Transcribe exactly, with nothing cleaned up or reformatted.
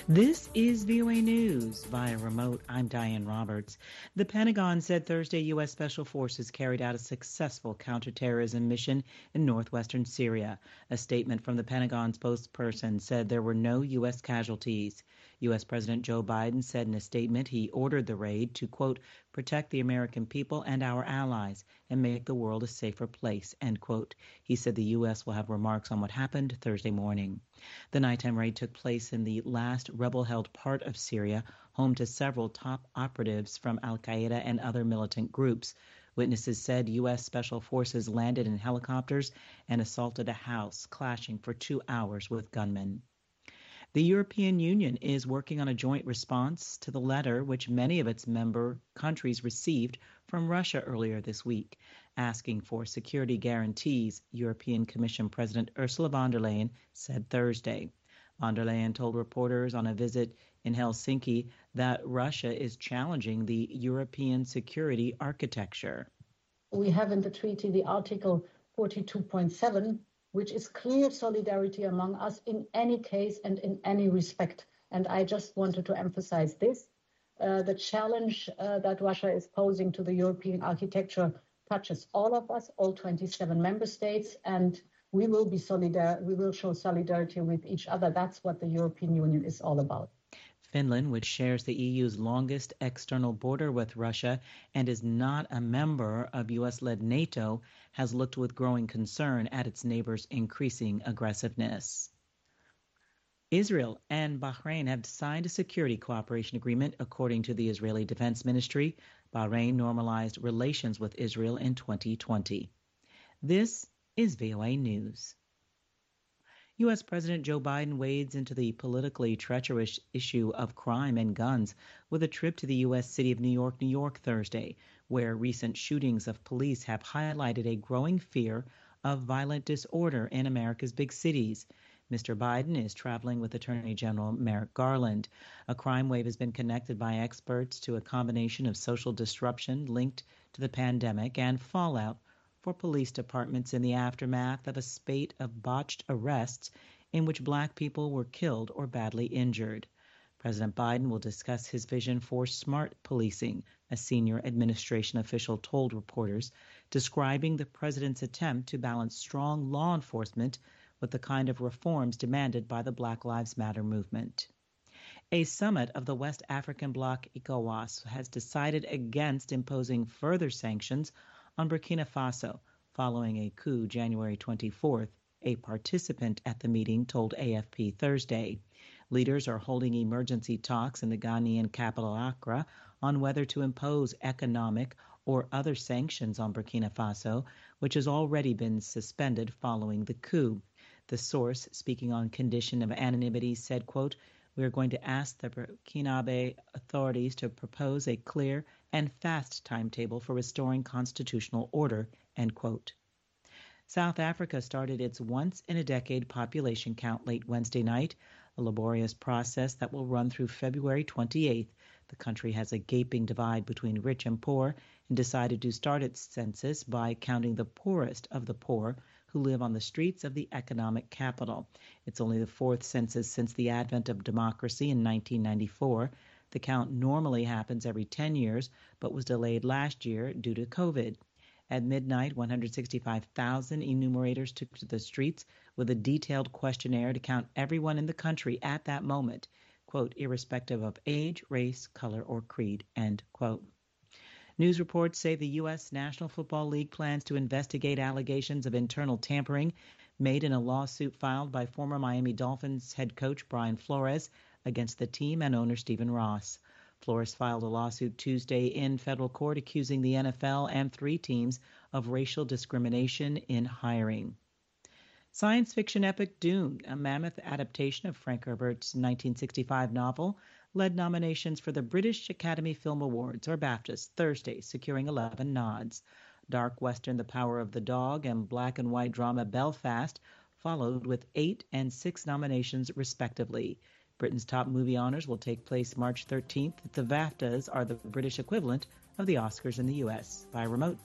This is V O A News. Via remote, I'm Diane Roberts. The Pentagon said Thursday U S. Special Forces carried out a successful counterterrorism mission in northwestern Syria. A statement from the Pentagon's spokesperson said there were no U S casualties. U S. President Joe Biden said in a statement he ordered the raid to, quote, protect the American people and our allies and make the world a safer place, end quote. He said the U S will have remarks on what happened Thursday morning. The nighttime raid took place in the last rebel-held part of Syria, home to several top operatives from al-Qaeda and other militant groups. Witnesses said U S. Special Forces landed in helicopters and assaulted a house, clashing for two hours with gunmen. The European Union is working on a joint response to the letter which many of its member countries received from Russia earlier this week, asking for security guarantees, European Commission President Ursula von der Leyen said Thursday. Von der Leyen told reporters on a visit in Helsinki that Russia is challenging the European security architecture. We have in the treaty the Article forty-two point seven, which is clear solidarity among us in any case and in any respect. And I just wanted to emphasize this. Uh, the challenge uh, that Russia is posing to the European architecture touches all of us, all twenty-seven member states, and we will be solidar- we will show solidarity with each other. That's what the European Union is all about. Finland, which shares the E U's longest external border with Russia and is not a member of U S-led NATO, has looked with growing concern at its neighbors' increasing aggressiveness. Israel and Bahrain have signed a security cooperation agreement, according to the Israeli Defense Ministry. Bahrain normalized relations with Israel in twenty twenty. This is V O A News. U S. President Joe Biden wades into the politically treacherous issue of crime and guns with a trip to the U S city of New York, New York Thursday, where recent shootings of police have highlighted a growing fear of violent disorder in America's big cities. Mister Biden is traveling with Attorney General Merrick Garland. A crime wave has been connected by experts to a combination of social disruption linked to the pandemic and fallout for police departments in the aftermath of a spate of botched arrests in which black people were killed or badly injured. President Biden will discuss his vision for smart policing, a senior administration official told reporters, describing the president's attempt to balance strong law enforcement with the kind of reforms demanded by the Black Lives Matter movement. A summit of the West African bloc ECOWAS has decided against imposing further sanctions on Burkina Faso following a coup January twenty-fourth, a participant at the meeting told A F P Thursday. Leaders are holding emergency talks in the Ghanaian capital Accra on whether to impose economic or other sanctions on Burkina Faso, which has already been suspended following the coup. The source, speaking on condition of anonymity, said, quote, we are going to ask the Burkinabe authorities to propose a clear and fast timetable for restoring constitutional order, end quote. South Africa started its once-in-a-decade population count late Wednesday night, a laborious process that will run through February twenty-eighth. The country has a gaping divide between rich and poor and decided to start its census by counting the poorest of the poor who live on the streets of the economic capital. It's only the fourth census since the advent of democracy in nineteen ninety-four. The count normally happens every ten years, but was delayed last year due to COVID. At midnight, one hundred sixty-five thousand enumerators took to the streets with a detailed questionnaire to count everyone in the country at that moment, quote, irrespective of age, race, color, or creed, end quote. News reports say the U S. National Football League plans to investigate allegations of internal tampering made in a lawsuit filed by former Miami Dolphins head coach Brian Flores against the team and owner Stephen Ross. Flores filed a lawsuit Tuesday in federal court accusing the N F L and three teams of racial discrimination in hiring. Science fiction epic Dune, a mammoth adaptation of Frank Herbert's nineteen sixty-five novel, led nominations for the British Academy Film Awards, or BAFTAs, Thursday, securing eleven nods. Dark Western The Power of the Dog and black and white drama Belfast followed with eight and six nominations, respectively. Britain's top movie honors will take place March thirteenth. The BAFTAs are the British equivalent of the Oscars in the U S. By remote,